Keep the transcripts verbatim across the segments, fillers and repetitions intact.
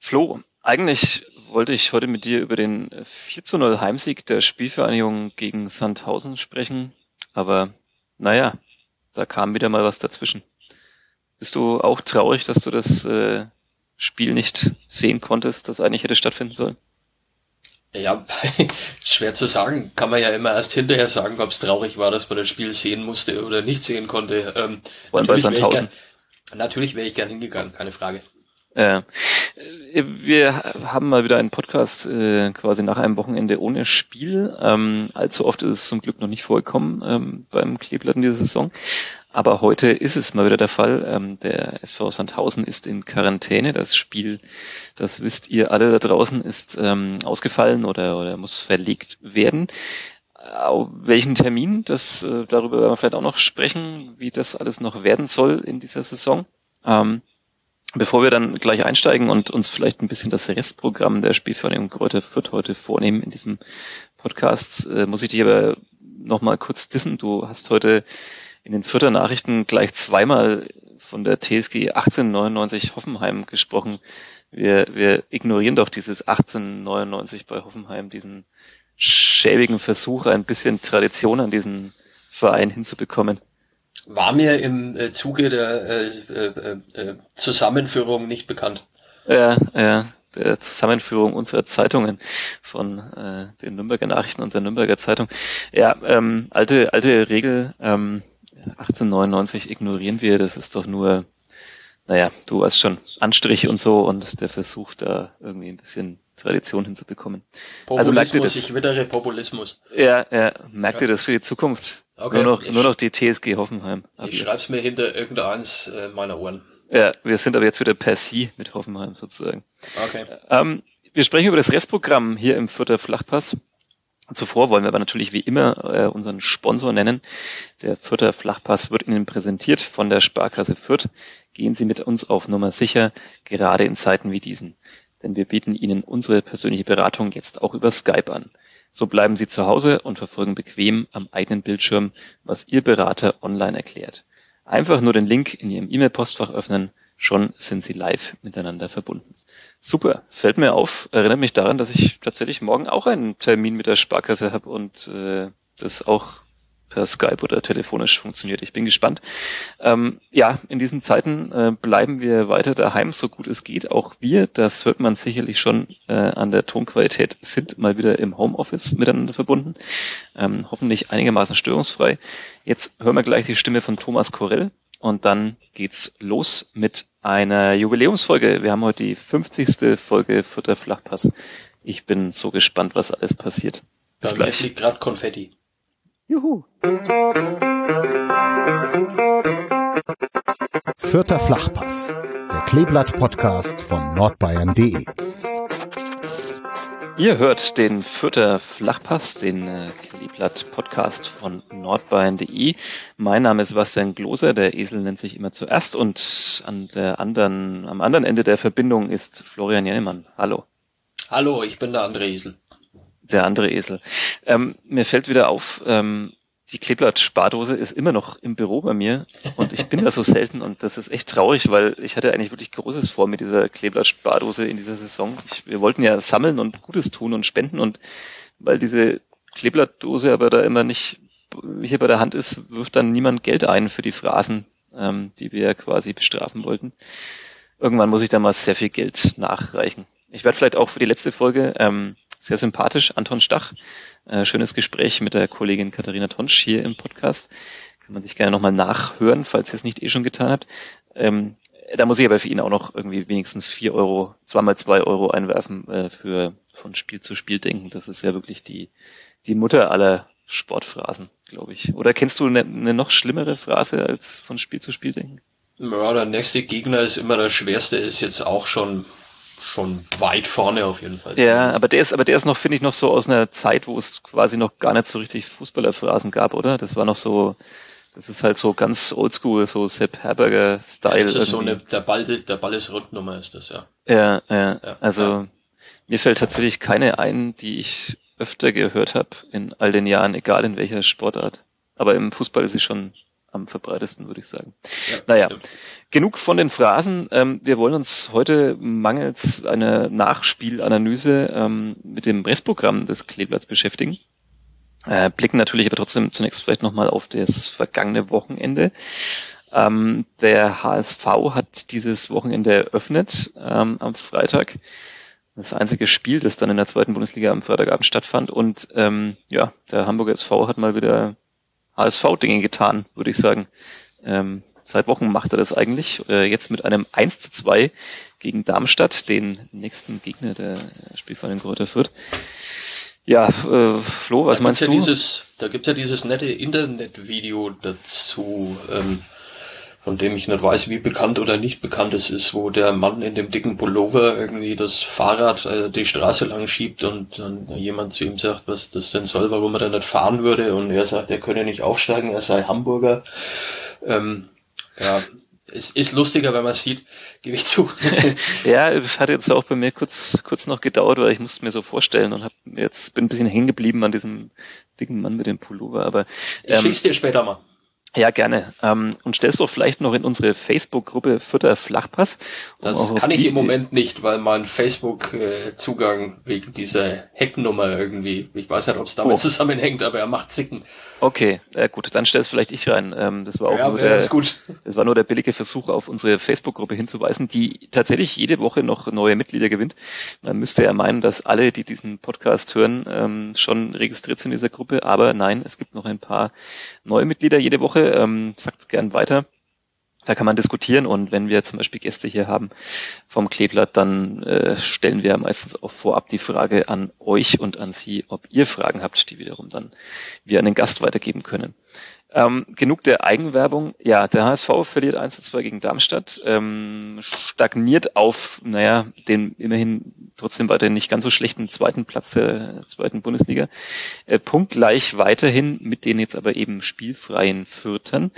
Flo, eigentlich wollte ich heute mit dir über den vier zu null Heimsieg der Spielvereinigung gegen Sandhausen sprechen, aber naja, da kam wieder mal was dazwischen. Bist du auch traurig, dass du das äh, Spiel nicht sehen konntest, das eigentlich hätte stattfinden sollen? Ja, schwer zu sagen. Kann man ja immer erst hinterher sagen, ob es traurig war, dass man das Spiel sehen musste oder nicht sehen konnte. Ähm, Vor allem bei natürlich wäre ich gern, Sandhausen. natürlich wäre ich gern hingegangen, keine Frage. Äh, wir haben mal wieder einen Podcast äh, quasi nach einem Wochenende ohne Spiel. Ähm, allzu oft ist es zum Glück noch nicht vorgekommen ähm, beim Kleeblatt in dieser Saison. Aber heute ist es mal wieder der Fall. Ähm, der S V Sandhausen ist in Quarantäne. Das Spiel, das wisst ihr alle da draußen, ist ähm, ausgefallen oder, oder muss verlegt werden. Auf welchen Termin, das äh, darüber werden wir vielleicht auch noch sprechen, wie das alles noch werden soll in dieser Saison. Ähm, Bevor wir dann gleich einsteigen und uns vielleicht ein bisschen das Restprogramm der Spielvereinigung Greuther Fürth heute vornehmen in diesem Podcast, äh, muss ich dich aber nochmal kurz dissen. Du hast heute in den Fürther Nachrichten gleich zweimal von der T S G achtzehnhundertneunundneunzig Hoffenheim gesprochen. Wir, wir ignorieren doch dieses achtzehnhundertneunundneunzig bei Hoffenheim, diesen schäbigen Versuch, ein bisschen Tradition an diesen Verein hinzubekommen. War mir im äh, Zuge der äh, äh, äh, Zusammenführung nicht bekannt. Ja, ja, der Zusammenführung unserer Zeitungen von äh, den Nürnberger Nachrichten und der Nürnberger Zeitung. Ja, ähm, alte alte Regel, ähm, achtzehnhundertneunundneunzig ignorieren wir, das ist doch nur, naja, du weißt schon, Anstrich und so und der Versuch, da irgendwie ein bisschen Tradition hinzubekommen. Also merkt ihr Populismus, das? ich wittere Populismus. Ja, ja, merkt Ja, ihr das für die Zukunft? Nur okay, noch, nur noch ich, die T S G Hoffenheim ab ich jetzt. schreib's mir hinter irgendeins äh, meiner Ohren. Ja, wir sind aber jetzt wieder per Sie mit Hoffenheim sozusagen. Okay. Ähm, wir sprechen über das Restprogramm hier im Fürther Flachpass. Zuvor wollen wir aber natürlich wie immer äh, unseren Sponsor nennen. Der Fürther Flachpass wird Ihnen präsentiert von der Sparkasse Fürth. Gehen Sie mit uns auf Nummer sicher, gerade in Zeiten wie diesen. Denn wir bieten Ihnen unsere persönliche Beratung jetzt auch über Skype an. So bleiben Sie zu Hause und verfolgen bequem am eigenen Bildschirm, was Ihr Berater online erklärt. Einfach nur den Link in Ihrem E-Mail-Postfach öffnen, schon sind Sie live miteinander verbunden. Super, fällt mir auf, erinnert mich daran, dass ich tatsächlich morgen auch einen Termin mit der Sparkasse habe und äh, das auch per Skype oder telefonisch funktioniert. Ich bin gespannt. Ähm, ja, in diesen Zeiten äh, bleiben wir weiter daheim, so gut es geht. Auch wir, das hört man sicherlich schon äh, an der Tonqualität, sind mal wieder im Homeoffice miteinander verbunden. Ähm, hoffentlich einigermaßen störungsfrei. Jetzt hören wir gleich die Stimme von Thomas Korell. Und dann geht's los mit einer Jubiläumsfolge. Wir haben heute die fünfzigste Folge Fürther Flachpass. Ich bin so gespannt, was alles passiert. Bis Bei mir gleich. fliegt gerade Konfetti. Juhu. Fürther Flachpass, der Kleeblatt-Podcast von nordbayern punkt de. Ihr hört den Fürther Flachpass, den äh, Kleeblatt-Podcast von nordbayern punkt de. Mein Name ist Sebastian Gloser, der Esel nennt sich immer zuerst und an der anderen, am anderen Ende der Verbindung ist Florian Jennemann. Hallo. Hallo, ich bin der andere Esel. Der andere Esel. Ähm, mir fällt wieder auf, ähm, die Kleeblatt-Spardose ist immer noch im Büro bei mir und ich bin da so selten und das ist echt traurig, weil ich hatte eigentlich wirklich Großes vor mit dieser Kleeblatt-Spardose in dieser Saison. Ich, wir wollten ja sammeln und Gutes tun und spenden und weil diese Kleeblattdose aber da immer nicht hier bei der Hand ist, wirft dann niemand Geld ein für die Phrasen, ähm, die wir ja quasi bestrafen wollten. Irgendwann muss ich da mal sehr viel Geld nachreichen. Ich werde vielleicht auch für die letzte Folge ähm, sehr sympathisch, Anton Stach, äh, schönes Gespräch mit der Kollegin Katharina Tonsch hier im Podcast. Kann man sich gerne nochmal nachhören, falls ihr es nicht eh schon getan habt. Ähm, da muss ich aber für ihn auch noch irgendwie wenigstens vier Euro, zweimal zwei Euro einwerfen äh, für von Spiel zu Spiel denken. Das ist ja wirklich die die Mutter aller Sportphrasen, glaube ich. Oder kennst du eine, eine noch schlimmere Phrase als von Spiel zu Spiel denken? Ja, der nächste Gegner ist immer der schwerste, ist jetzt auch schon schon weit vorne auf jeden Fall. Ja, aber der ist, aber der ist noch, finde ich, noch so aus einer Zeit, wo es quasi noch gar nicht so richtig Fußballerphrasen gab, oder? Das war noch so, das ist halt so ganz oldschool, so Sepp Herberger-Style. Ja, das ist irgendwie. so eine, der Ball, der Ball ist Rundnummer ist das, ja. Ja, ja, Ja, also ja. mir fällt tatsächlich keine ein, die ich öfter gehört habe in all den Jahren, egal in welcher Sportart. Aber im Fußball ist sie schon am verbreitesten, würde ich sagen. Ja, naja, stimmt. Genug von den Phrasen. Ähm, wir wollen uns heute mangels einer Nachspielanalyse ähm, mit dem Restprogramm des Kleeblatts beschäftigen. Äh, blicken natürlich aber trotzdem zunächst vielleicht nochmal auf das vergangene Wochenende. Ähm, der H S V hat dieses Wochenende eröffnet ähm, am Freitag. Das einzige Spiel, das dann in der zweiten Bundesliga am Freitagabend stattfand. Und ähm, ja, der Hamburger S V hat mal wieder H S V-Dinge getan, würde ich sagen. Ähm, seit Wochen macht er das eigentlich. Äh, jetzt mit einem eins zu zwei gegen Darmstadt, den nächsten Gegner der Spielverein Greuther Fürth. Ja, äh, Flo, was da meinst gibt's du? Ja dieses, da gibt's ja dieses nette Internetvideo dazu, ähm, von dem ich nicht weiß, wie bekannt oder nicht bekannt es ist, wo der Mann in dem dicken Pullover irgendwie das Fahrrad äh, die Straße lang schiebt und dann jemand zu ihm sagt, was das denn soll, warum er da nicht fahren würde, und er sagt, er könne nicht aufsteigen, er sei Hamburger. Ähm, ja, es ist lustiger, wenn man es sieht, gebe ich zu. Ja, es hat jetzt auch bei mir kurz kurz noch gedauert, weil ich musste mir so vorstellen und hab jetzt bin ein bisschen hängen geblieben an diesem dicken Mann mit dem Pullover, aber ähm, ich schick's dir später mal. Ja, gerne. Ähm, und stellst doch vielleicht noch in unsere Facebook-Gruppe Fürther Flachpass. Um das kann ich im Moment nicht, weil mein Facebook-Zugang wegen dieser Hecknummer irgendwie, ich weiß nicht, ob es damit oh. zusammenhängt, aber er macht Zicken. Okay, äh, gut, dann stell's vielleicht ich rein. Ähm, das war auch ja, nur der, das, gut. das war nur der billige Versuch, auf unsere Facebook-Gruppe hinzuweisen, die tatsächlich jede Woche noch neue Mitglieder gewinnt. Man müsste ja meinen, dass alle, die diesen Podcast hören, ähm, schon registriert sind in dieser Gruppe, aber nein, es gibt noch ein paar neue Mitglieder jede Woche. Ähm, sagt's gern weiter. Da kann man diskutieren, und wenn wir zum Beispiel Gäste hier haben vom Kleeblatt, dann äh, stellen wir meistens auch vorab die Frage an euch und an Sie, ob ihr Fragen habt, die wiederum dann wir an den Gast weitergeben können. Ähm, genug der Eigenwerbung. Ja, der H S V verliert eins zu zwei gegen Darmstadt, ähm, stagniert auf, naja, den immerhin trotzdem weiterhin nicht ganz so schlechten zweiten Platz der zweiten Bundesliga. Äh, punktgleich weiterhin mit den jetzt aber eben spielfreien Fürthern.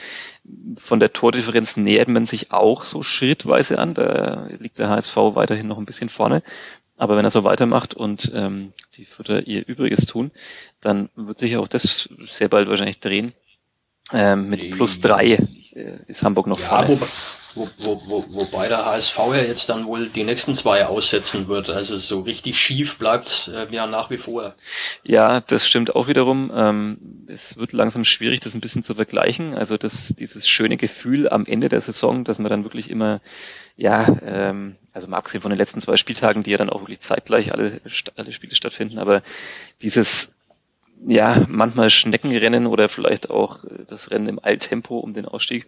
Von der Tordifferenz nähert man sich auch so schrittweise an. Da liegt der H S V weiterhin noch ein bisschen vorne. Aber wenn er so weitermacht und ähm, die Fürther ihr Übriges tun, dann wird sich auch das sehr bald wahrscheinlich drehen. Ähm, mit plus drei äh, ist Hamburg noch ja, vorne. Wo, wo, wo, wo, wobei der H S V ja jetzt dann wohl die nächsten zwei aussetzen wird. Also so richtig schief bleibt's äh, ja nach wie vor. Ja, das stimmt auch wiederum. Ähm, es wird langsam schwierig, das ein bisschen zu vergleichen. Also das, dieses schöne Gefühl am Ende der Saison, dass man dann wirklich immer, ja, ähm, also mal abgesehen von den letzten zwei Spieltagen, die ja dann auch wirklich zeitgleich alle, alle Spiele stattfinden, aber dieses ja, manchmal Schneckenrennen oder vielleicht auch das Rennen im Eiltempo um den Ausstieg.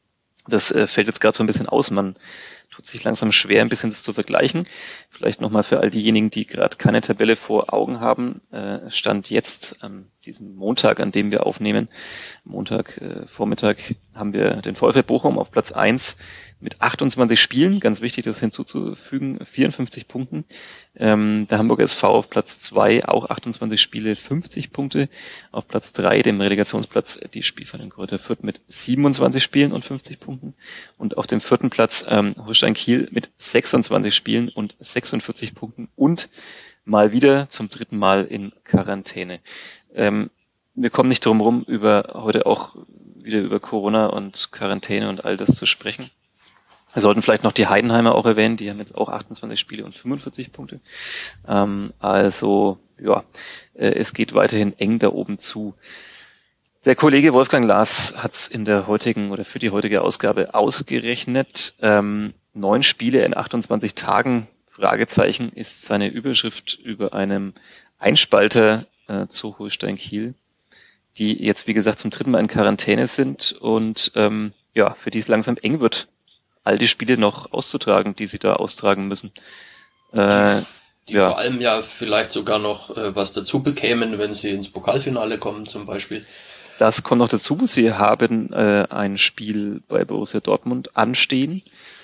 Das äh, fällt jetzt gerade so ein bisschen aus. Man tut sich langsam schwer, ein bisschen das zu vergleichen. Vielleicht nochmal für all diejenigen, die gerade keine Tabelle vor Augen haben. Äh, Stand jetzt an diesem Montag, an dem wir aufnehmen, Montag äh, Vormittag, haben wir den VfL Bochum auf Platz eins mit achtundzwanzig Spielen, ganz wichtig, das hinzuzufügen, vierundfünfzig Punkten. Ähm, der Hamburger S V auf Platz zwei, auch achtundzwanzig Spiele, fünfzig Punkte. Auf Platz drei, dem Relegationsplatz, die Spielverein Greuther Fürth mit siebenundzwanzig Spielen und fünfzig Punkten. Und auf dem vierten Platz ähm, Holstein Kiel mit sechsundzwanzig Spielen und sechsundvierzig Punkten und mal wieder zum dritten Mal in Quarantäne. Ähm, wir kommen nicht drum rum, über heute auch wieder über Corona und Quarantäne und all das zu sprechen. Wir sollten vielleicht noch die Heidenheimer auch erwähnen, die haben jetzt auch achtundzwanzig Spiele und fünfundvierzig Punkte. Ähm, also, ja, äh, es geht weiterhin eng da oben zu. Der Kollege Wolfgang Lars hat es in der heutigen oder für die heutige Ausgabe ausgerechnet. Ähm, neun Spiele in achtundzwanzig Tagen, Fragezeichen, ist seine Überschrift über einem Einspalter äh, zu Holstein Kiel, die jetzt, wie gesagt, zum dritten Mal in Quarantäne sind und ähm, ja, für die es langsam eng wird, all die Spiele noch auszutragen, die sie da austragen müssen. Äh, die die ja. vor allem ja vielleicht sogar noch äh, was dazu bekämen, wenn sie ins Pokalfinale kommen zum Beispiel. Das kommt noch dazu. Sie haben äh, ein Spiel bei Borussia Dortmund anstehen.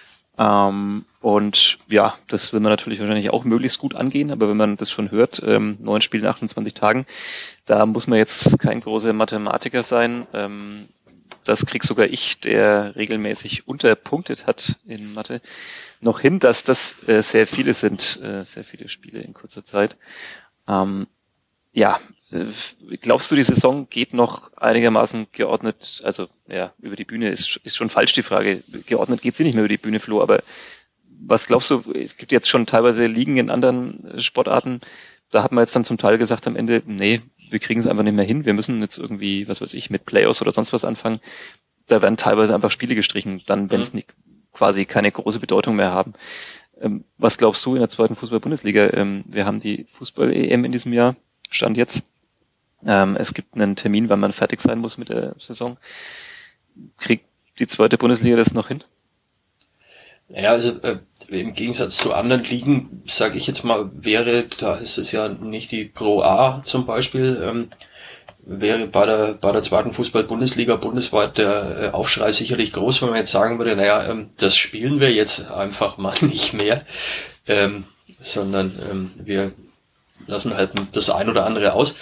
Ähm, und ja, das will man natürlich wahrscheinlich auch möglichst gut angehen, aber wenn man das schon hört, ähm, neun Spiele in achtundzwanzig Tagen, da muss man jetzt kein großer Mathematiker sein. Ähm, das krieg sogar ich, der regelmäßig unterpunktet hat in Mathe, noch hin, dass das äh, sehr viele sind, äh, sehr viele Spiele in kurzer Zeit. Ähm, ja, Glaubst du, die Saison geht noch einigermaßen geordnet, also ja, über die Bühne ist, ist schon falsch die Frage, geordnet geht sie nicht mehr über die Bühne, Flo, aber was glaubst du, es gibt jetzt schon teilweise Ligen in anderen Sportarten, da hat man jetzt dann zum Teil gesagt am Ende, nee, wir kriegen es einfach nicht mehr hin, wir müssen jetzt irgendwie, was weiß ich, mit Playoffs oder sonst was anfangen, da werden teilweise einfach Spiele gestrichen, dann wenn es mhm. quasi keine große Bedeutung mehr haben. Ähm, was glaubst du in der zweiten Fußball-Bundesliga? Ähm, wir haben die Fußball-E M in diesem Jahr, Stand jetzt. Ähm, es gibt einen Termin, wann man fertig sein muss mit der Saison. Kriegt die zweite Bundesliga das noch hin? Naja, also äh, im Gegensatz zu anderen Ligen, sage ich jetzt mal, wäre, da ist es ja nicht die Pro A zum Beispiel, ähm, wäre bei der bei der zweiten Fußball-Bundesliga bundesweit der äh, Aufschrei sicherlich groß, wenn man jetzt sagen würde, naja, ähm, das spielen wir jetzt einfach mal nicht mehr, ähm, sondern ähm, wir lassen halt das ein oder andere aus.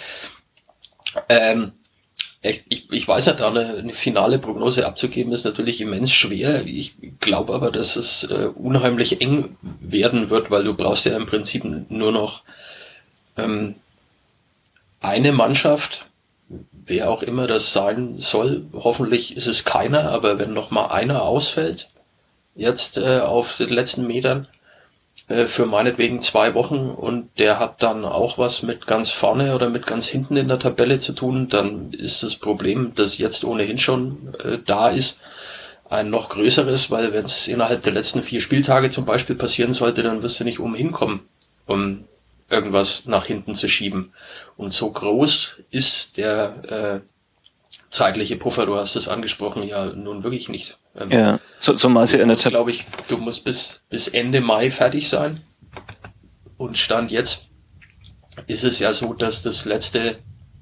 Ähm, ich, ich weiß ja, da eine, eine finale Prognose abzugeben, ist natürlich immens schwer. Ich glaube aber, dass es äh, unheimlich eng werden wird, weil du brauchst ja im Prinzip nur noch ähm, eine Mannschaft, wer auch immer das sein soll. Hoffentlich ist es keiner, aber wenn noch mal einer ausfällt, jetzt äh, auf den letzten Metern, für meinetwegen zwei Wochen und der hat dann auch was mit ganz vorne oder mit ganz hinten in der Tabelle zu tun, dann ist das Problem, das jetzt ohnehin schon äh, da ist, ein noch größeres, weil wenn es innerhalb der letzten vier Spieltage zum Beispiel passieren sollte, dann wirst du nicht umhin kommen, um irgendwas nach hinten zu schieben. Und so groß ist der äh, zeitliche Puffer, du hast es angesprochen, ja nun wirklich nicht. Ähm, ja, so, so mal du musst, glaube ich, du musst bis, bis Ende Mai fertig sein. Und Stand jetzt ist es ja so, dass das letzte,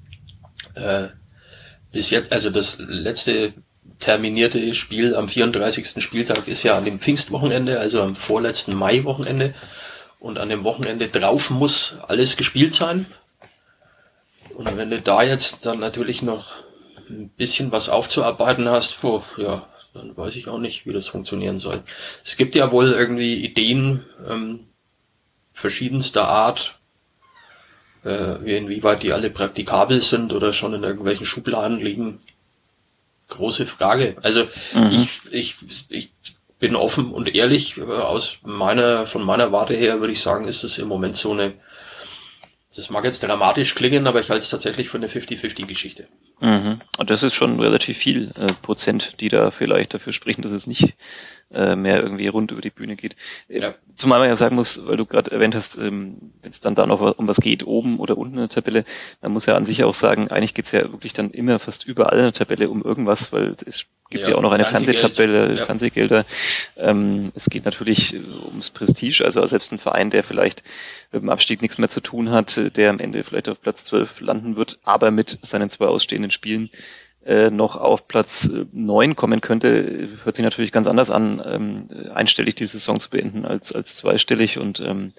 äh, bis jetzt, also das letzte terminierte Spiel am vierunddreißigsten Spieltag ist ja an dem Pfingstwochenende, also am vorletzten Mai-Wochenende. Und an dem Wochenende drauf muss alles gespielt sein. Und wenn du da jetzt dann natürlich noch ein bisschen was aufzuarbeiten hast, oh, ja, dann weiß ich auch nicht, wie das funktionieren soll. Es gibt ja wohl irgendwie Ideen ähm, verschiedenster Art, äh, inwieweit die alle praktikabel sind oder schon in irgendwelchen Schubladen liegen. Große Frage. Also mhm. ich, ich, ich bin offen und ehrlich, äh, aus meiner, von meiner Warte her würde ich sagen, ist es im Moment so eine, das mag jetzt dramatisch klingen, aber ich halte es tatsächlich für eine fünfzig fünfzig Geschichte. Mhm. Und das ist schon relativ viel äh, Prozent, die da vielleicht dafür sprechen, dass es nicht äh, mehr irgendwie rund über die Bühne geht. Ja. Zumal man ja sagen muss, weil du gerade erwähnt hast, ähm, wenn es dann da noch um was geht, oben oder unten in der Tabelle, man muss ja an sich auch sagen, eigentlich geht's ja wirklich dann immer fast überall in der Tabelle um irgendwas, weil es gibt ja, ja auch noch eine Fernsehtabelle, ja. Fernsehgelder. Ähm, es geht natürlich ums Prestige, also selbst ein Verein, der vielleicht mit dem Abstieg nichts mehr zu tun hat, der am Ende vielleicht auf Platz zwölf landen wird, aber mit seinen zwei ausstehenden Spielen äh, noch auf Platz neun kommen könnte, hört sich natürlich ganz anders an, ähm, einstellig die Saison zu beenden als als zweistellig und ähm,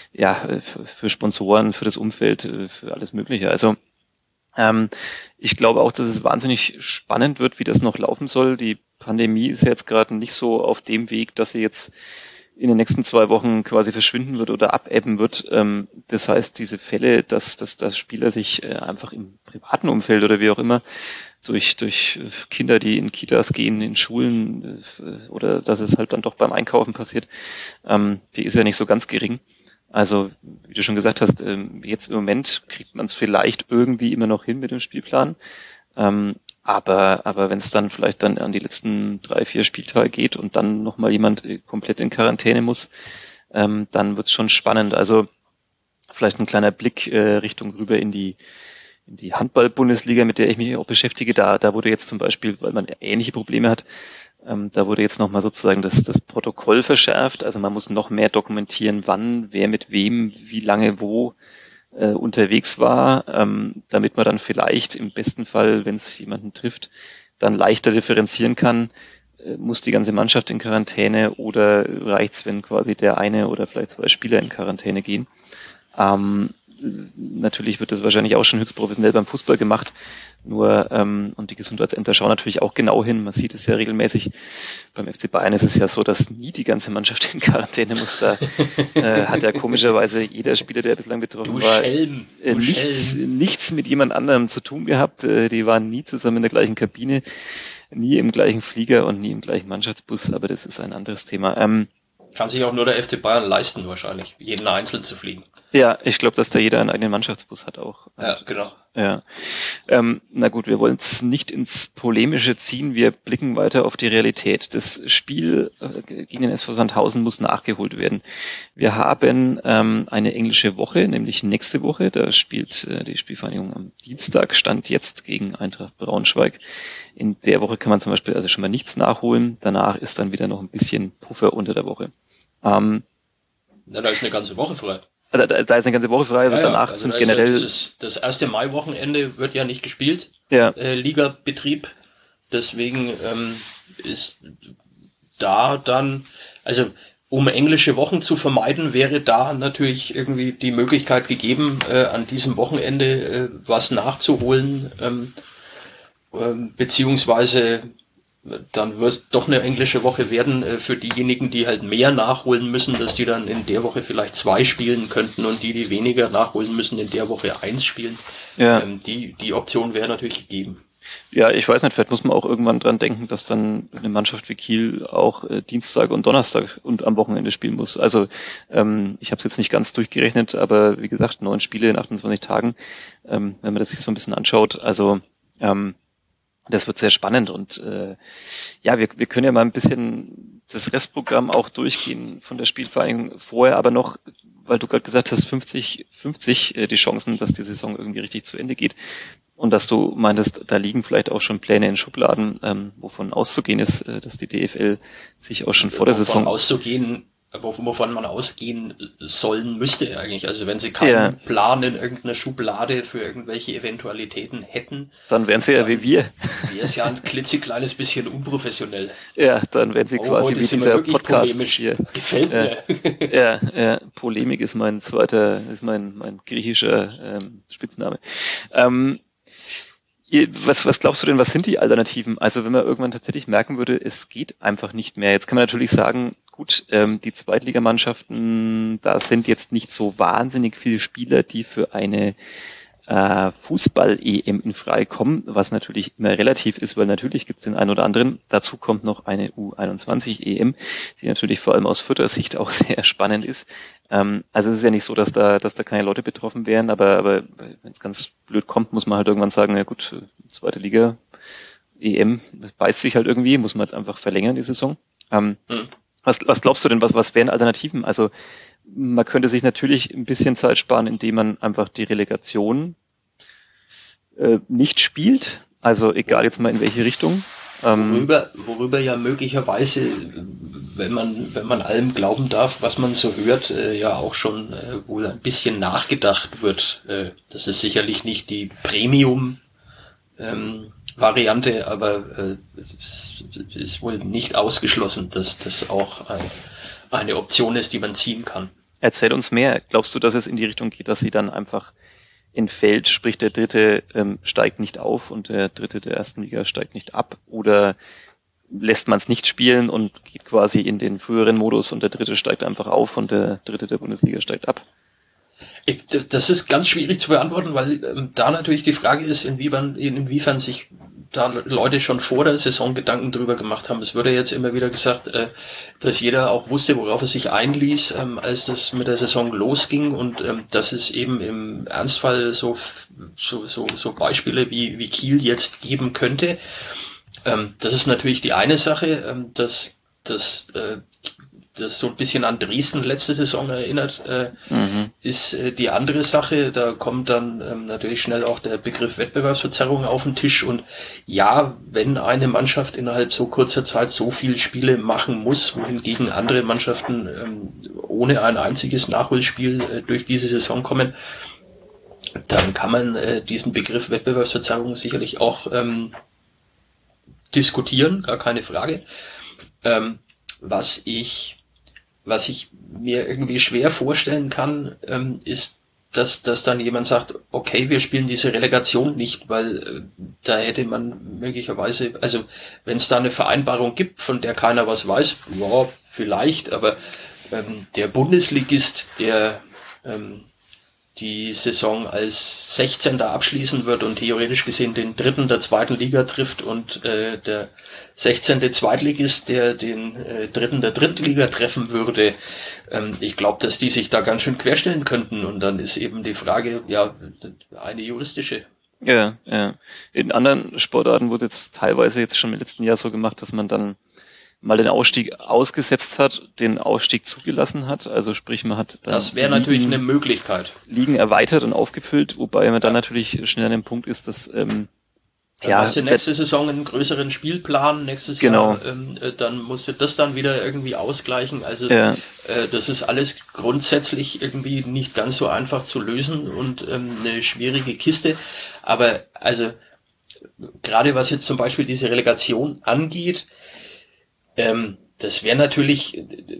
ja, für Sponsoren, für das Umfeld, für alles Mögliche. Also ähm, ich glaube auch, dass es wahnsinnig spannend wird, wie das noch laufen soll. Die Pandemie ist ja jetzt gerade nicht so auf dem Weg, dass sie jetzt in den nächsten zwei Wochen quasi verschwinden wird oder abebben wird. Ähm, das heißt, diese Fälle, dass, dass, dass Spieler sich äh, einfach im privaten Umfeld oder wie auch immer durch, durch Kinder, die in Kitas gehen, in Schulen äh, oder dass es halt dann doch beim Einkaufen passiert, ähm, die ist ja nicht so ganz gering. Also, wie du schon gesagt hast, ähm, jetzt im Moment kriegt man es vielleicht irgendwie immer noch hin mit dem Spielplan. Ähm, aber aber wenn es dann vielleicht dann an die letzten drei, vier Spieltage geht und dann nochmal jemand komplett in Quarantäne muss, ähm, dann wird's schon spannend. Also vielleicht ein kleiner Blick äh, Richtung rüber in die in die Handball-Bundesliga, mit der ich mich auch beschäftige. Da da wurde jetzt zum Beispiel, weil man ähnliche Probleme hat, Ähm, da wurde jetzt nochmal sozusagen das, das Protokoll verschärft. Also man muss noch mehr dokumentieren, wann, wer mit wem, wie lange, wo äh, unterwegs war, ähm, damit man dann vielleicht im besten Fall, wenn es jemanden trifft, dann leichter differenzieren kann, äh, muss die ganze Mannschaft in Quarantäne oder reicht's, wenn quasi der eine oder vielleicht zwei Spieler in Quarantäne gehen. Ähm, natürlich wird das wahrscheinlich auch schon höchst professionell beim Fußball gemacht. Nur, ähm, und die Gesundheitsämter schauen natürlich auch genau hin. Man sieht es ja regelmäßig. Beim F C Bayern ist es ja so, dass nie die ganze Mannschaft in Quarantäne muss. Da äh, hat ja komischerweise jeder Spieler, der bislang betroffen du war, Schelm, du äh, nichts, Schelm. nichts mit jemand anderem zu tun gehabt. Äh, die waren nie zusammen in der gleichen Kabine, nie im gleichen Flieger und nie im gleichen Mannschaftsbus. Aber das ist ein anderes Thema. Ähm, Kann sich auch nur der F C Bayern leisten wahrscheinlich, jeden einzeln zu fliegen. Ja, ich glaube, dass da jeder einen eigenen Mannschaftsbus hat auch. Ja, genau. Ja. Ähm, na gut, wir wollen es nicht ins Polemische ziehen. Wir blicken weiter auf die Realität. Das Spiel äh, gegen den S V Sandhausen muss nachgeholt werden. Wir haben ähm, eine englische Woche, nämlich nächste Woche. Da spielt äh, die Spielvereinigung am Dienstag, Stand jetzt gegen Eintracht Braunschweig. In der Woche kann man zum Beispiel also schon mal nichts nachholen. Danach ist dann wieder noch ein bisschen Puffer unter der Woche. Ähm, Na, da ist eine ganze Woche frei. Also da, da ist eine ganze Woche frei, also ja, danach ja, also sind da generell... Ja dieses, das erste Mai-Wochenende wird ja nicht gespielt, ja. äh, Ligabetrieb, deswegen ähm, ist da dann, also um englische Wochen zu vermeiden, wäre da natürlich irgendwie die Möglichkeit gegeben, äh, an diesem Wochenende äh, was nachzuholen, ähm, ähm, beziehungsweise dann wird es doch eine englische Woche werden äh, für diejenigen, die halt mehr nachholen müssen, dass die dann in der Woche vielleicht zwei spielen könnten und die, die weniger nachholen müssen, in der Woche eins spielen. Ja. Ähm, die, die Option wäre natürlich gegeben. Ja, ich weiß nicht, vielleicht muss man auch irgendwann dran denken, dass dann eine Mannschaft wie Kiel auch äh, Dienstag und Donnerstag und am Wochenende spielen muss. Also ähm, ich habe es jetzt nicht ganz durchgerechnet, aber wie gesagt, neun Spiele in achtundzwanzig Tagen, ähm, wenn man das sich so ein bisschen anschaut, also ähm, das wird sehr spannend und äh, ja, wir, wir können ja mal ein bisschen das Restprogramm auch durchgehen von der Spielvereinigung vorher, aber noch, weil du gerade gesagt hast, fünfzig fünfzig äh, die Chancen, dass die Saison irgendwie richtig zu Ende geht und dass du meintest, da liegen vielleicht auch schon Pläne in Schubladen, ähm, wovon auszugehen ist, äh, dass die D F L sich auch schon vor der wovon Saison... auszugehen wovon man ausgehen sollen müsste eigentlich. Also wenn sie keinen ja. Plan in irgendeiner Schublade für irgendwelche Eventualitäten hätten, dann wären sie ja wie wir. Wäre es ja ein klitzekleines bisschen unprofessionell. Ja, dann wären sie oh, quasi wie dieser Podcast hier. Gefällt ja. mir. Ja, ja, Polemik ist mein zweiter, ist mein mein griechischer ähm, Spitzname. Ähm, Was, was glaubst du denn, was sind die Alternativen? Also wenn man irgendwann tatsächlich merken würde, es geht einfach nicht mehr. Jetzt kann man natürlich sagen, gut, ähm, die Zweitligamannschaften, da sind jetzt nicht so wahnsinnig viele Spieler, die für eine äh, Fußball-E M in Frage kommen, was natürlich immer relativ ist, weil natürlich gibt es den einen oder anderen. Dazu kommt noch eine U einundzwanzig E M, die natürlich vor allem aus Fürther Sicht auch sehr spannend ist. Ähm, also es ist ja nicht so, dass da, dass da keine Leute betroffen wären, aber, aber wenn es ganz blöd kommt, muss man halt irgendwann sagen, ja gut, zweite Liga, E M, beißt sich halt irgendwie, muss man jetzt einfach verlängern, die Saison. Ähm, mhm. was, was glaubst du denn, was, was wären Alternativen? Also man könnte sich natürlich ein bisschen Zeit sparen, indem man einfach die Relegation äh, nicht spielt, also egal jetzt mal in welche Richtung. Ähm, worüber, worüber ja möglicherweise, wenn man, wenn man allem glauben darf, was man so hört, äh, ja auch schon äh, wohl ein bisschen nachgedacht wird. Äh, das ist sicherlich nicht die Premium ähm, Variante, aber äh, es ist, ist wohl nicht ausgeschlossen, dass das auch ein, eine Option ist, die man ziehen kann. Erzähl uns mehr. Glaubst du, dass es in die Richtung geht, dass sie dann einfach entfällt, sprich der Dritte ähm, steigt nicht auf und der Dritte der ersten Liga steigt nicht ab? Oder lässt man es nicht spielen und geht quasi in den früheren Modus und der Dritte steigt einfach auf und der Dritte der Bundesliga steigt ab? Ich, das ist ganz schwierig zu beantworten, weil ähm, da natürlich die Frage ist, inwiefern, inwiefern sich da Leute schon vor der Saison Gedanken drüber gemacht haben. Es wurde jetzt immer wieder gesagt, äh, dass jeder auch wusste, worauf er sich einließ, ähm, als das mit der Saison losging und ähm, dass es eben im Ernstfall so so so, so Beispiele wie wie Kiel jetzt geben könnte. Ähm, das ist natürlich die eine Sache, ähm, dass dass äh, das so ein bisschen an Dresden letzte Saison erinnert, äh, mhm. ist äh, die andere Sache. Da kommt dann ähm, natürlich schnell auch der Begriff Wettbewerbsverzerrung auf den Tisch. Und ja, wenn eine Mannschaft innerhalb so kurzer Zeit so viele Spiele machen muss, wohingegen andere Mannschaften ähm, ohne ein einziges Nachholspiel äh, durch diese Saison kommen, dann kann man äh, diesen Begriff Wettbewerbsverzerrung sicherlich auch ähm, diskutieren, gar keine Frage. Ähm, was ich Was ich mir irgendwie schwer vorstellen kann, ähm, ist, dass, dass dann jemand sagt, okay, wir spielen diese Relegation nicht, weil äh, da hätte man möglicherweise, also wenn es da eine Vereinbarung gibt, von der keiner was weiß, ja, vielleicht, aber ähm, der Bundesligist, der ähm, die Saison als sechzehnter abschließen wird und theoretisch gesehen den dritten der zweiten Liga trifft und äh, der sechzehnte Zweitligist, der den äh, dritten der dritten Liga treffen würde. Ähm, ich glaube, dass die sich da ganz schön querstellen könnten und dann ist eben die Frage, ja, eine juristische. Ja, ja. In anderen Sportarten wurde jetzt teilweise jetzt schon im letzten Jahr so gemacht, dass man dann mal den Ausstieg ausgesetzt hat, den Ausstieg zugelassen hat. Also sprich, man hat dann das wäre natürlich eine Möglichkeit. Ligen erweitert und aufgefüllt, wobei man ja. dann natürlich schnell an dem Punkt ist, dass ähm, dann ja, hast du nächste Saison einen größeren Spielplan, nächstes genau. Jahr, ähm, dann musst du das dann wieder irgendwie ausgleichen. Also ja. äh, das ist alles grundsätzlich irgendwie nicht ganz so einfach zu lösen und ähm, eine schwierige Kiste. Aber also gerade was jetzt zum Beispiel diese Relegation angeht, ähm, das wäre natürlich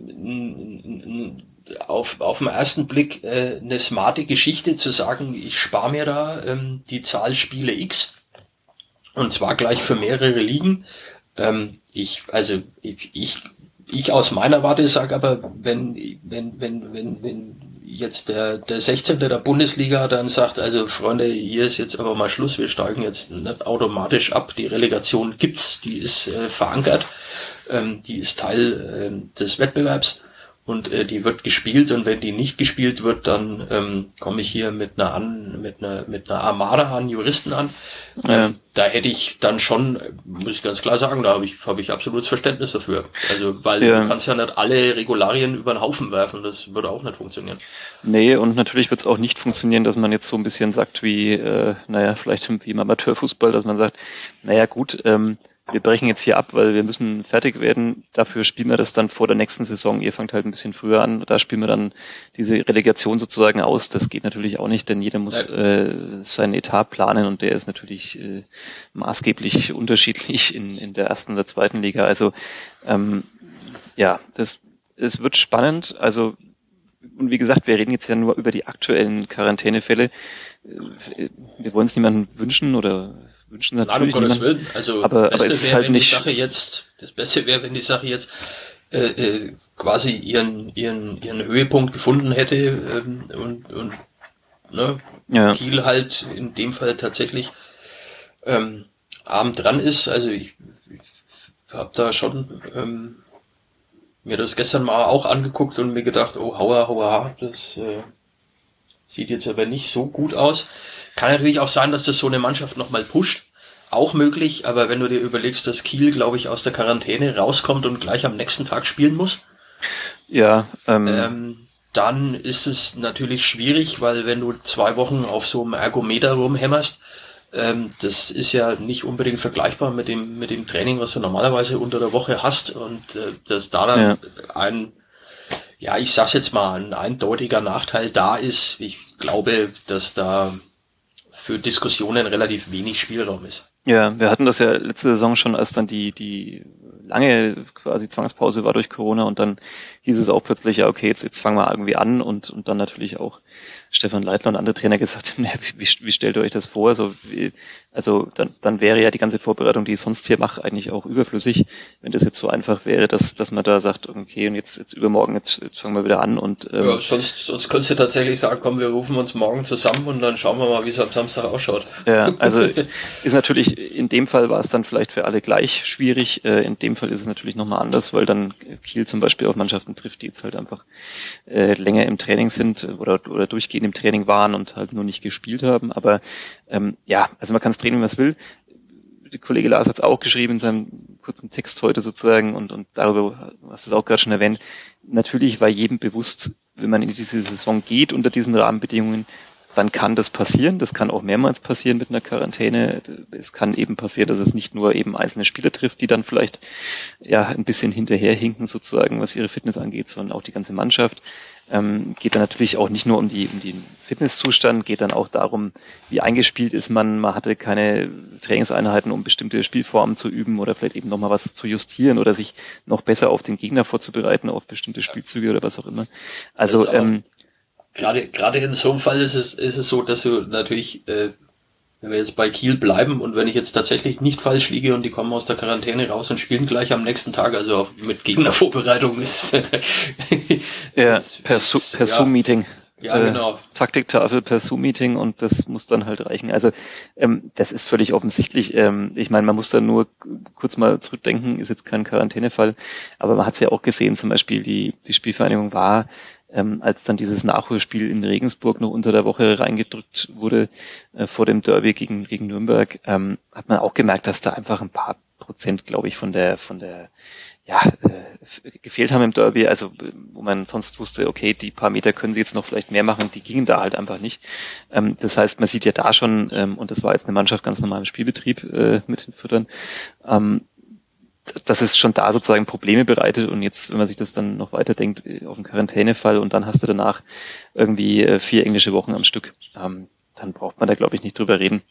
äh, auf auf den ersten Blick äh, eine smarte Geschichte zu sagen, ich spare mir da ähm, die Zahl Spiele X und zwar gleich für mehrere Ligen. Ähm, ich also ich, ich ich aus meiner Warte sage aber, wenn wenn wenn wenn wenn jetzt der der sechzehnte der Bundesliga dann sagt, also Freunde, hier ist jetzt aber mal Schluss, wir steigen jetzt nicht automatisch ab, die Relegation gibt's, die ist äh, verankert. Die ist Teil äh, des Wettbewerbs und äh, die wird gespielt und wenn die nicht gespielt wird, dann ähm, komme ich hier mit einer an, mit einer mit einer Armada an Juristen an. Ja. Ähm, da hätte ich dann schon, muss ich ganz klar sagen, da habe ich habe ich absolutes Verständnis dafür. Also weil ja. du kannst ja nicht alle Regularien über den Haufen werfen, das würde auch nicht funktionieren. Nee, und natürlich wird es auch nicht funktionieren, dass man jetzt so ein bisschen sagt wie, äh, naja, vielleicht wie im Amateurfußball, dass man sagt, naja gut, ähm, wir brechen jetzt hier ab, weil wir müssen fertig werden. Dafür spielen wir das dann vor der nächsten Saison. Ihr fangt halt ein bisschen früher an. Da spielen wir dann diese Relegation sozusagen aus. Das geht natürlich auch nicht, denn jeder muss äh, seinen Etat planen und der ist natürlich äh, maßgeblich unterschiedlich in, in der ersten oder zweiten Liga. Also ähm, ja, das es wird spannend. Also und wie gesagt, wir reden jetzt ja nur über die aktuellen Quarantänefälle. Wir wollen es niemandem wünschen oder wünschen natürlich. Nein, um Gottes Willen. Also aber, das aber Beste es ist wäre, halt wenn nicht die Sache jetzt, das Beste wäre, wenn die Sache jetzt äh, äh, quasi ihren ihren ihren Höhepunkt gefunden hätte ähm, und und ne, ja. Kiel halt in dem Fall tatsächlich ähm, arm dran ist. Also ich, ich habe da schon ähm, mir das gestern mal auch angeguckt und mir gedacht, oh hauer, hauer, das äh, sieht jetzt aber nicht so gut aus. Kann natürlich auch sein, dass das so eine Mannschaft nochmal pusht. Auch möglich, aber wenn du dir überlegst, dass Kiel, glaube ich, aus der Quarantäne rauskommt und gleich am nächsten Tag spielen muss, ja, ähm, ähm, dann ist es natürlich schwierig, weil wenn du zwei Wochen auf so einem Ergometer rumhämmerst, ähm, das ist ja nicht unbedingt vergleichbar mit dem mit dem Training, was du normalerweise unter der Woche hast und äh, dass da dann ja. ein, ja, ich sag's jetzt mal, ein eindeutiger Nachteil da ist. Ich glaube, dass da für Diskussionen relativ wenig Spielraum ist. Ja, wir hatten das ja letzte Saison schon, als dann die die lange quasi Zwangspause war durch Corona und dann hieß es auch plötzlich, ja okay, jetzt, jetzt fangen wir irgendwie an und und dann natürlich auch Stefan Leitler und andere Trainer gesagt haben, wie, wie stellt ihr euch das vor? Also, wie, also dann, dann wäre ja die ganze Vorbereitung, die ich sonst hier mache, eigentlich auch überflüssig, wenn das jetzt so einfach wäre, dass dass man da sagt, okay, und jetzt jetzt übermorgen, jetzt, jetzt fangen wir wieder an und ähm, ja, sonst, sonst könntest du tatsächlich sagen, komm, wir rufen uns morgen zusammen und dann schauen wir mal, wie es am Samstag ausschaut. Ja, also ist natürlich, in dem Fall war es dann vielleicht für alle gleich schwierig, äh, in dem Fall ist es natürlich nochmal anders, weil dann Kiel zum Beispiel auf Mannschaften trifft, die jetzt halt einfach äh, länger im Training sind oder oder durchgehend im Training waren und halt nur nicht gespielt haben. Aber ähm, ja, also man kann es drehen, wie man es will. Der Kollege Lars hat es auch geschrieben in seinem kurzen Text heute sozusagen und und darüber hast du es auch gerade schon erwähnt. Natürlich war jedem bewusst, wenn man in diese Saison geht unter diesen Rahmenbedingungen, dann kann das passieren. Das kann auch mehrmals passieren mit einer Quarantäne. Es kann eben passieren, dass es nicht nur eben einzelne Spieler trifft, die dann vielleicht ja ein bisschen hinterherhinken sozusagen, was ihre Fitness angeht, sondern auch die ganze Mannschaft. Ähm, geht dann natürlich auch nicht nur um die um den Fitnesszustand, geht dann auch darum, wie eingespielt ist man. Man hatte keine Trainingseinheiten, um bestimmte Spielformen zu üben oder vielleicht eben nochmal was zu justieren oder sich noch besser auf den Gegner vorzubereiten, auf bestimmte Spielzüge oder was auch immer. Also ähm, gerade, gerade in so einem Fall ist es, ist es so, dass du natürlich, äh, wenn wir jetzt bei Kiel bleiben und wenn ich jetzt tatsächlich nicht falsch liege und die kommen aus der Quarantäne raus und spielen gleich am nächsten Tag, also auch mit Gegnervorbereitung ist ja, ist, per, ist, Zo- per ja, Zoom-Meeting. Ja, genau. Äh, Taktiktafel per Zoom-Meeting und das muss dann halt reichen. Also ähm, das ist völlig offensichtlich. Ähm, ich meine, man muss da nur k- kurz mal zurückdenken, ist jetzt kein Quarantänefall, aber man hat es ja auch gesehen, zum Beispiel die, die Spielvereinigung war, ähm, als dann dieses Nachholspiel in Regensburg noch unter der Woche reingedrückt wurde äh, vor dem Derby gegen, gegen Nürnberg, ähm, hat man auch gemerkt, dass da einfach ein paar Prozent, glaube ich, von der von der ja, äh, gefehlt haben im Derby, also wo man sonst wusste, okay, die paar Meter können sie jetzt noch vielleicht mehr machen, die gingen da halt einfach nicht. Ähm, das heißt, man sieht ja da schon, ähm, und das war jetzt eine Mannschaft ganz normal im Spielbetrieb äh, mit den Füttern, ähm, dass es schon da sozusagen Probleme bereitet und jetzt, wenn man sich das dann noch weiterdenkt, auf einen Quarantänefall und dann hast du danach irgendwie äh, vier englische Wochen am Stück, ähm, dann braucht man da, glaube ich, nicht drüber reden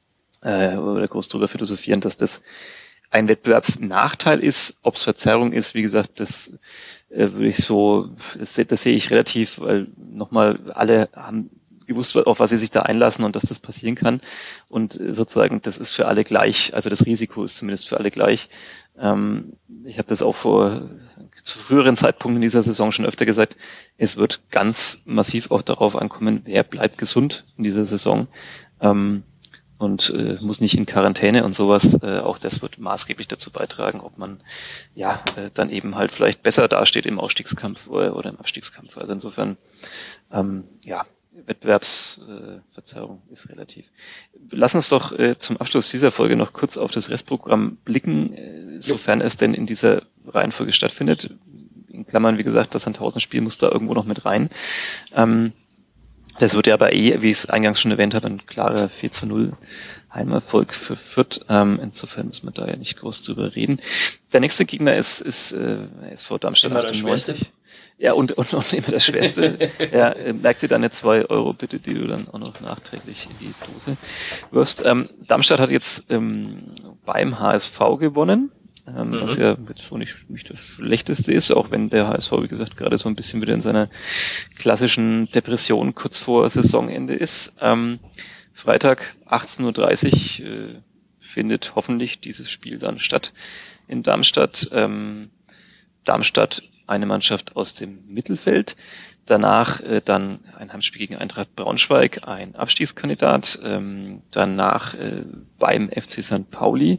äh, oder groß drüber philosophieren, dass das ein Wettbewerbsnachteil ist. Ob es Verzerrung ist, wie gesagt, das äh, würde ich so, das, das sehe ich relativ, weil nochmal alle haben gewusst, auf was sie sich da einlassen und dass das passieren kann. Und äh, sozusagen, das ist für alle gleich, also das Risiko ist zumindest für alle gleich. Ähm, ich habe das auch vor zu früheren Zeitpunkten in dieser Saison schon öfter gesagt, es wird ganz massiv auch darauf ankommen, wer bleibt gesund in dieser Saison. Ähm, und äh, muss nicht in Quarantäne und sowas. Äh, auch das wird maßgeblich dazu beitragen, ob man ja äh, dann eben halt vielleicht besser dasteht im Aufstiegskampf oder, oder im Abstiegskampf. Also insofern, ähm, ja, Wettbewerbsverzerrung äh, ist relativ. Lass uns doch äh, zum Abschluss dieser Folge noch kurz auf das Restprogramm blicken, äh, sofern es denn in dieser Reihenfolge stattfindet. In Klammern, wie gesagt, das Sandhausen-Spiel muss da irgendwo noch mit rein. Ähm, Das wird ja aber eh, wie ich es eingangs schon erwähnt habe, ein klarer vier zu null Heimerfolg für Fürth. Ähm, insofern müssen wir da ja nicht groß drüber reden. Der nächste Gegner ist, ist äh, S V Darmstadt Immer achtundneunzig. das Schwerste. Ja, und, und, und immer das Schwerste. Ja, äh, merk dir deine zwei Euro bitte, die du dann auch noch nachträglich in die Dose wirst. Ähm, Darmstadt hat jetzt ähm, beim H S V gewonnen. Ähm, mhm. Was ja jetzt so nicht, nicht das Schlechteste ist, auch wenn der H S V, wie gesagt, gerade so ein bisschen wieder in seiner klassischen Depression kurz vor Saisonende ist. Ähm, Freitag achtzehn Uhr dreißig äh, findet hoffentlich dieses Spiel dann statt in Darmstadt. Ähm, Darmstadt, eine Mannschaft aus dem Mittelfeld. Danach äh, dann ein Heimspiel gegen Eintracht Braunschweig, ein Abstiegskandidat. Ähm, danach äh, beim F C Sankt Pauli,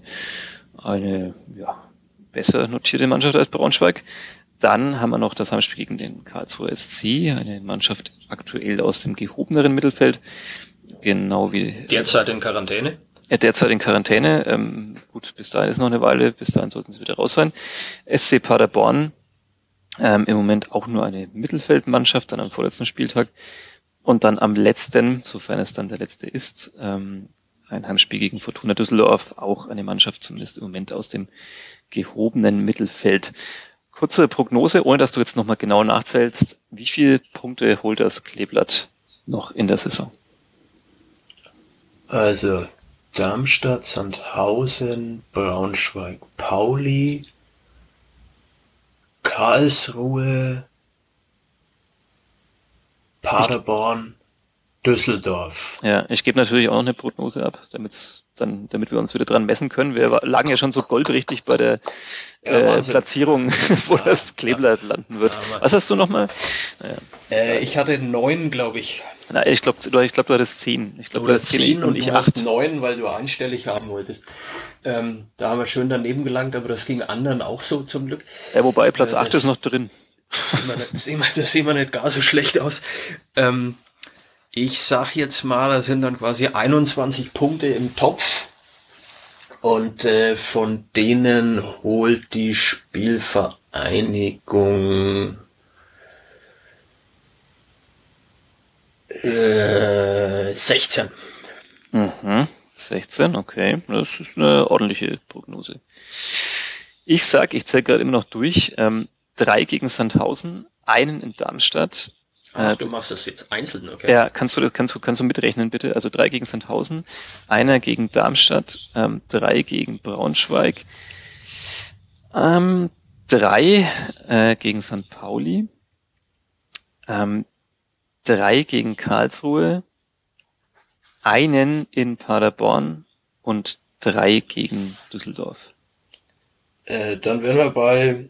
eine ja, besser notierte Mannschaft als Braunschweig. Dann haben wir noch das Heimspiel gegen den Karlsruher S C, eine Mannschaft aktuell aus dem gehobeneren Mittelfeld. Genau wie derzeit in Quarantäne. Ja, derzeit in Quarantäne. Ähm, gut, bis dahin ist noch eine Weile, bis dahin sollten sie wieder raus sein. S C Paderborn, ähm, im Moment auch nur eine Mittelfeldmannschaft, dann am vorletzten Spieltag. Und dann am letzten, sofern es dann der letzte ist, ähm, ein Heimspiel gegen Fortuna Düsseldorf, auch eine Mannschaft zumindest im Moment aus dem gehobenen Mittelfeld. Kurze Prognose, ohne dass du jetzt nochmal genau nachzählst. Wie viele Punkte holt das Kleeblatt noch in der Saison? Also Darmstadt, Sandhausen, Braunschweig, Pauli, Karlsruhe, Paderborn, Düsseldorf. Ja, ich gebe natürlich auch noch eine Prognose ab, damit's dann, damit wir uns wieder dran messen können. Wir lagen ja schon so goldrichtig bei der ja, äh, Platzierung, wo ja, das Kleeblatt ja. landen wird. Ja, was hast du nochmal? Naja. Äh, ich hatte neun, glaube ich. Na, ich glaube, du, ich glaub, du hattest zehn. Ich glaube, du hattest zehn und, und ich acht. neun, weil du einstellig haben wolltest. Ähm, da haben wir schön daneben gelangt, aber das ging anderen auch so zum Glück. Ja, wobei Platz äh, acht ist noch drin. Das sehen wir nicht, das sehen wir, das sehen wir nicht gar so schlecht aus. Ähm, Ich sag jetzt mal, da sind dann quasi einundzwanzig Punkte im Topf und äh, von denen holt die Spielvereinigung äh, sechzehn. Mhm, sechzehn, okay, das ist eine ordentliche Prognose. Ich sag, ich zähle gerade immer noch durch, ähm, drei gegen Sandhausen, einen in Darmstadt. Ach, du machst das jetzt einzeln, okay. Ja, kannst du das, kannst du, kannst du mitrechnen, bitte? Also drei gegen Sandhausen, einer gegen Darmstadt, ähm, drei gegen Braunschweig, ähm, drei äh, gegen Sankt Pauli, ähm, drei gegen Karlsruhe, einen in Paderborn und drei gegen Düsseldorf. Äh, dann wären wir bei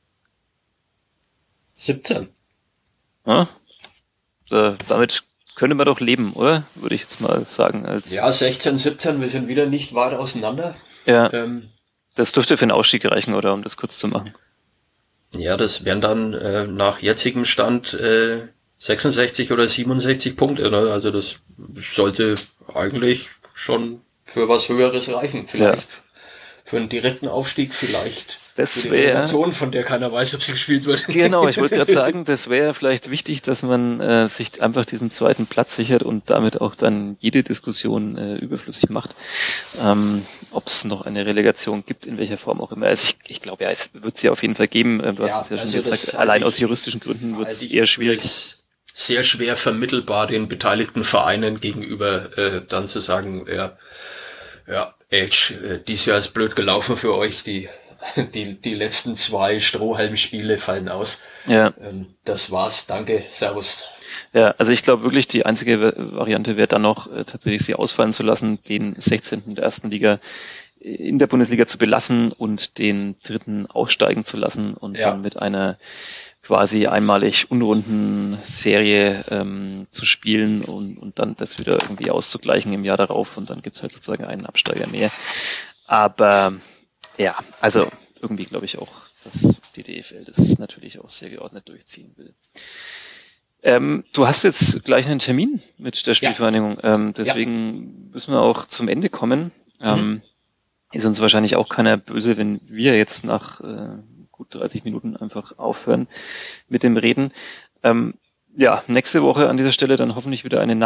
siebzehn. Ja, äh, damit könnte man doch leben, oder? Würde ich jetzt mal sagen. Als ja, sechzehn, siebzehn, wir sind wieder nicht weit auseinander. Ja, ähm, das dürfte für einen Ausstieg reichen, oder? Um das kurz zu machen. Ja, das wären dann äh, nach jetzigem Stand äh, sechsundsechzig oder siebenundsechzig Punkte. Ne? Also das sollte eigentlich schon für was Höheres reichen. Vielleicht ja. Für einen direkten Aufstieg, vielleicht das für die wär, Relegation, von der keiner weiß, ob sie gespielt wird. Genau, ich wollte gerade sagen, das wäre vielleicht wichtig, dass man äh, sich einfach diesen zweiten Platz sichert und damit auch dann jede Diskussion äh, überflüssig macht. Ähm, ob es noch eine Relegation gibt, in welcher Form auch immer. Also ich, ich glaube ja, es wird sie auf jeden Fall geben. Du ja, hast es ja also schon gesagt, allein aus juristischen Gründen wird es eher schwierig. Sehr schwer vermittelbar den beteiligten Vereinen gegenüber äh, dann zu sagen, ja, ja, Edge, äh, dies Jahr ist blöd gelaufen für euch, die die die letzten zwei Strohhalmspiele fallen aus. Ja. Ähm, das war's, danke, servus. Ja, also ich glaube wirklich, die einzige Variante wäre dann noch äh, tatsächlich sie ausfallen zu lassen, den sechzehnten der ersten Liga in der Bundesliga zu belassen und den dritten aussteigen zu lassen und ja. dann mit einer quasi einmalig unrunden Serie ähm, zu spielen und, und dann das wieder irgendwie auszugleichen im Jahr darauf und dann gibt's halt sozusagen einen Absteiger mehr. Aber ja, also irgendwie glaube ich auch, dass die D F L das natürlich auch sehr geordnet durchziehen will. Ähm, du hast jetzt gleich einen Termin mit der Spielvereinigung, ja. ähm, deswegen ja. müssen wir auch zum Ende kommen. Mhm. Ähm, ist uns wahrscheinlich auch keiner böse, wenn wir jetzt nach äh, gut dreißig Minuten einfach aufhören mit dem Reden. Ähm, ja, nächste Woche an dieser Stelle dann hoffentlich wieder eine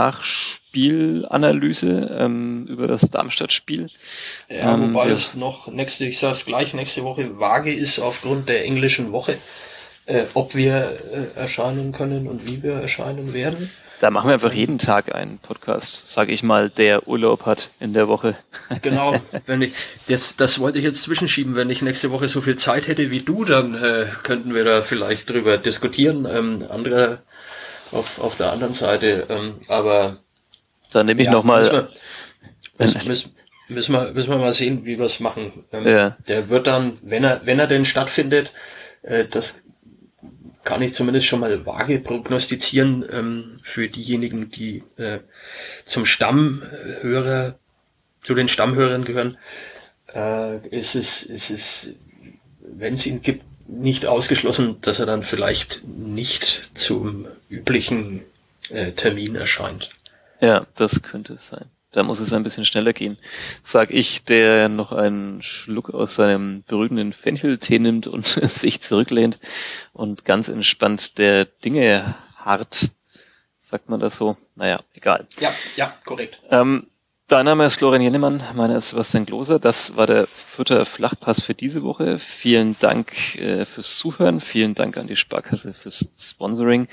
Nachspielanalyse ähm, über das Darmstadt-Spiel. Ja, ähm, wobei ja. es noch nächste, ich sag's gleich, nächste Woche vage ist aufgrund der englischen Woche, äh, ob wir äh, erscheinen können und wie wir erscheinen werden. Da machen wir einfach jeden Tag einen Podcast, sage ich mal, der Urlaub hat in der Woche. Genau, wenn ich jetzt, das wollte ich jetzt zwischenschieben, wenn ich nächste Woche so viel Zeit hätte wie du, dann äh, könnten wir da vielleicht drüber diskutieren. Ähm, andere auf auf der anderen Seite, ähm, aber dann nehme ich ja, nochmal. Müssen, müssen, müssen, müssen wir müssen wir mal sehen, wie wir es machen. Ähm, ja. Der wird dann, wenn er wenn er denn stattfindet, äh, das kann ich zumindest schon mal vage prognostizieren, ähm, für diejenigen, die äh, zum Stammhörer, zu den Stammhörern gehören, äh, ist es, ist es, wenn es ihn gibt, nicht ausgeschlossen, dass er dann vielleicht nicht zum üblichen äh, Termin erscheint. Ja, das könnte es sein. Da muss es ein bisschen schneller gehen. Sag ich, der noch einen Schluck aus seinem beruhigenden Fencheltee nimmt und sich zurücklehnt und ganz entspannt der Dinge harrt. Sagt man das so? Naja, egal. Ja, ja, korrekt. Ähm, dein Name ist Florian Jennemann, meiner ist Sebastian Gloser. Das war der Fürther Flachpass für diese Woche. Vielen Dank äh, fürs Zuhören. Vielen Dank an die Sparkasse fürs Sponsoring.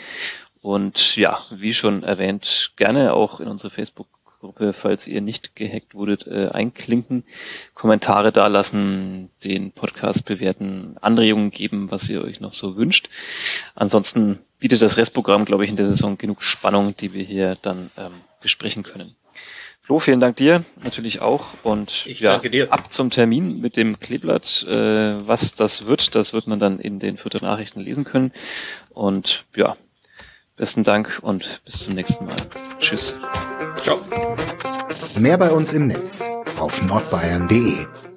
Und ja, wie schon erwähnt, gerne auch in unsere Facebook-Gruppe, falls ihr nicht gehackt wurdet, äh, einklinken, Kommentare dalassen, den Podcast bewerten, Anregungen geben, was ihr euch noch so wünscht. Ansonsten bietet das Restprogramm, glaube ich, in der Saison genug Spannung, die wir hier dann ähm, besprechen können. Flo, vielen Dank dir natürlich auch und ich ja, danke dir. Ab zum Termin mit dem Kleeblatt. Äh, was das wird, das wird man dann in den Fürther Nachrichten lesen können. Und ja, besten Dank und bis zum nächsten Mal. Tschüss. Ciao. Mehr bei uns im Netz auf nordbayern punkt de.